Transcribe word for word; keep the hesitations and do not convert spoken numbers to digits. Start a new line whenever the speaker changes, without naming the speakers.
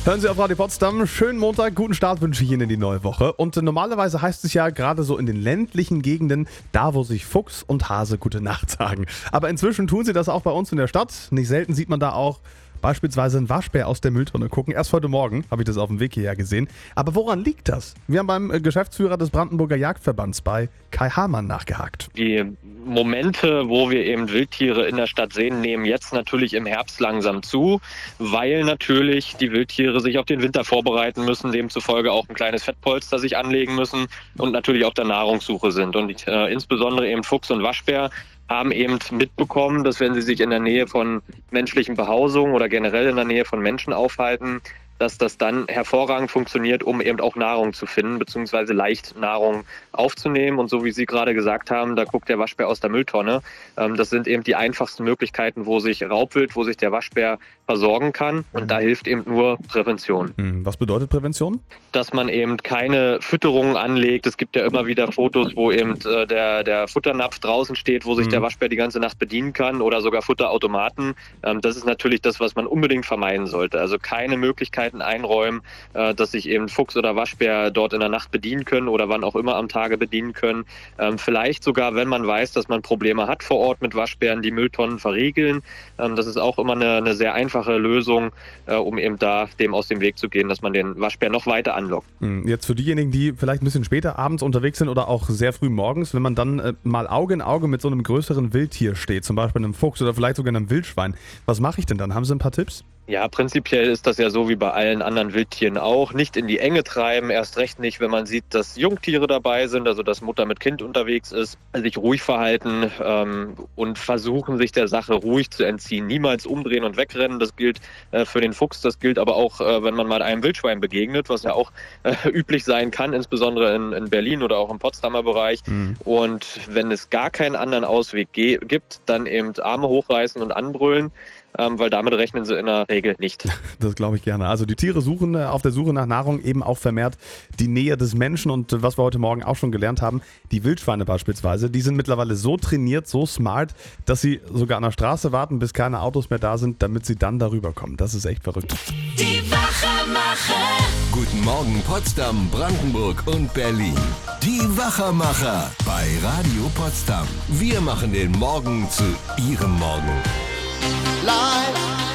Hören Sie auf Radio Potsdam. Schönen Montag, guten Start wünsche ich Ihnen in die neue Woche. Und normalerweise heißt es ja gerade so in den ländlichen Gegenden, da wo sich Fuchs und Hase gute Nacht sagen. Aber inzwischen tun sie das auch bei uns in der Stadt. Nicht selten sieht man da auch beispielsweise einen Waschbär aus der Mülltonne gucken. Erst heute Morgen habe ich das auf dem Weg hierher gesehen. Aber woran liegt das? Wir haben beim Geschäftsführer des Brandenburger Jagdverbands bei Kai Hamann nachgehakt.
Die Momente, wo wir eben Wildtiere in der Stadt sehen, nehmen jetzt natürlich im Herbst langsam zu, weil natürlich die Wildtiere sich auf den Winter vorbereiten müssen, demzufolge auch ein kleines Fettpolster sich anlegen müssen und natürlich auf der Nahrungssuche sind. Und äh, insbesondere eben Fuchs und Waschbär haben eben mitbekommen, dass wenn sie sich in der Nähe von menschlichen Behausungen oder generell in der Nähe von Menschen aufhalten, dass das dann hervorragend funktioniert, um eben auch Nahrung zu finden, beziehungsweise leicht Nahrung aufzunehmen. Und so wie Sie gerade gesagt haben, da guckt der Waschbär aus der Mülltonne. Ähm, das sind eben die einfachsten Möglichkeiten, wo sich Raubwild, wo sich der Waschbär versorgen kann. Und da hilft eben nur Prävention.
Was bedeutet Prävention?
Dass man eben keine Fütterungen anlegt. Es gibt ja immer wieder Fotos, wo eben äh, der, der Futternapf draußen steht, wo sich mhm. der Waschbär die ganze Nacht bedienen kann oder sogar Futterautomaten. Ähm, das ist natürlich das, was man unbedingt vermeiden sollte. Also keine Möglichkeit einräumen, dass sich eben Fuchs oder Waschbär dort in der Nacht bedienen können oder wann auch immer am Tage bedienen können. Vielleicht sogar, wenn man weiß, dass man Probleme hat vor Ort mit Waschbären, die Mülltonnen verriegeln. Das ist auch immer eine, eine sehr einfache Lösung, um eben da dem aus dem Weg zu gehen, dass man den Waschbär noch weiter anlockt.
Jetzt für diejenigen, die vielleicht ein bisschen später abends unterwegs sind oder auch sehr früh morgens, wenn man dann mal Auge in Auge mit so einem größeren Wildtier steht, zum Beispiel einem Fuchs oder vielleicht sogar einem Wildschwein, was mache ich denn dann? Haben Sie ein paar Tipps?
Ja, prinzipiell ist das ja so wie bei allen anderen Wildtieren auch. Nicht in die Enge treiben, erst recht nicht, wenn man sieht, dass Jungtiere dabei sind, also dass Mutter mit Kind unterwegs ist, sich ruhig verhalten ähm, und versuchen, sich der Sache ruhig zu entziehen. Niemals umdrehen und wegrennen, das gilt äh, für den Fuchs, das gilt aber auch, äh, wenn man mal einem Wildschwein begegnet, was ja auch äh, üblich sein kann, insbesondere in, in Berlin oder auch im Potsdamer Bereich. Mhm. Und wenn es gar keinen anderen Ausweg ge- gibt, dann eben Arme hochreißen und anbrüllen, ähm, weil damit rechnen sie in der Regel nicht.
Das glaube ich gerne. Also die Tiere suchen äh, auf der Suche nach Nahrung eben auch vermehrt die Nähe des Menschen und äh, was wir heute Morgen auch schon gelernt haben, die Wildschweine beispielsweise, die sind mittlerweile so trainiert, so smart, dass sie sogar an der Straße warten, bis keine Autos mehr da sind, damit sie dann darüber kommen. Das ist echt verrückt.
Die Wachermacher.
Guten Morgen Potsdam, Brandenburg und Berlin. Die Wachermacher bei Radio Potsdam. Wir machen den Morgen zu Ihrem Morgen.
Live.